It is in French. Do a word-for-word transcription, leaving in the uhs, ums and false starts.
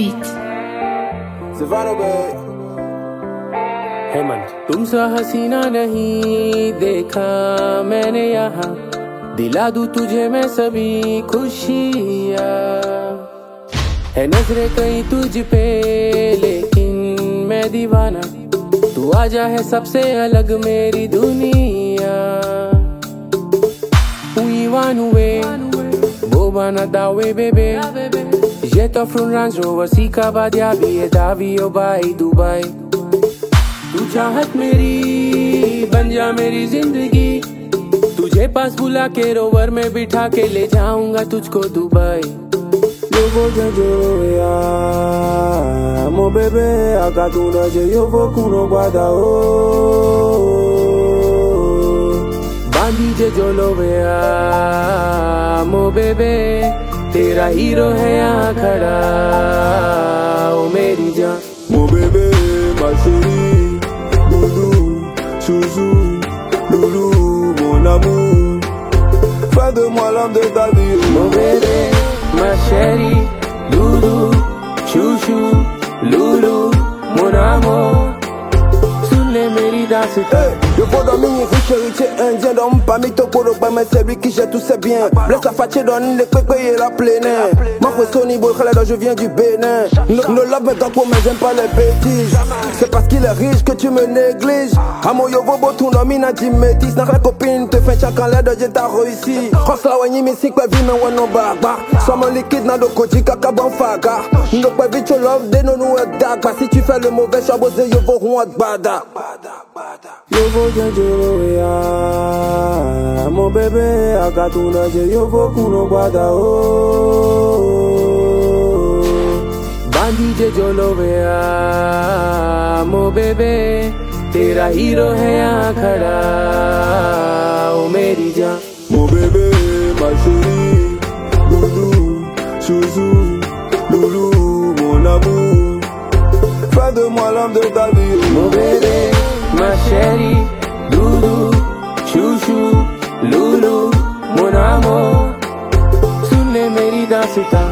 beat. Savannah Bay. Hemant तुमसा हसीना नहीं देखा मैंने यहाँ, दिला दूं तुझे मैं सभी खुशियाँ। है नजरे कहीं तुझ पे लेकिन मैं दीवाना, तू आजा है सबसे अलग मेरी दुनिया। Uiwanue, bobana dawe bebe. Jet off from Range Rover, सीखा बादिया भी है दावी ओ बाई दुबई। तू चाहत मेरी बन जा मेरी जिंदगी, तुझे पास बुला के रोवर में बिठा के ले जाऊंगा तुझको Dubai. Eu vou janjoya, mo bebê, akatuna je eu vou kuno guarda o. बांधी जे जो लोवेया मो बेबे, तेरा हीरो है यहाँ खड़ा ओ मेरी जान। Mon bébé, ma chérie, doudou, chouchou, loulou, mon amour. Fais de moi l'homme de ta vie. Mon bébé, ma chérie, doudou, chouchou, loulou, mon amour. सुन ले मेरी दास्तां। Je vois dans mes riches héritiers indiens, dans pas mis ton polo, mais c'est lui qui gère tous ses biens. Blesse la fatie, donne les péquets et la pleine. Ma Sony Boy, je viens du Bénin. Ne love me pour mais j'aime pas les bêtises. C'est parce qu'il est riche que tu me négliges. À mon yovo, beau tout nom, il a dit métis. N'a la copine, te fait chacun l'air de j'ai t'as réussi. Cross la wani, mais si quoi vie, mais ouais, non, bah, bah. Sois mon liquide, n'a de koji, kaka, ban, faga. Ne pas vite, tu love, des non, ou dag. Si tu fais le mauvais, chabosé, yovo, roi, bada. Eu vou janjoya, mon bébé, akatuna je eu vou kuno guarda o. बांधी जे जो लोवेया मो बेबे, तेरा हीरो है यहाँ खड़ा ओ मेरी जान। Mon bébé, ma chérie, doudou, chouchou, loulou, mon amour. Fais de moi l'homme de ta vie. Mon bébé, ma chérie, doudou, chouchou, loulou, mon amour. सुन ले मेरी दास्तां।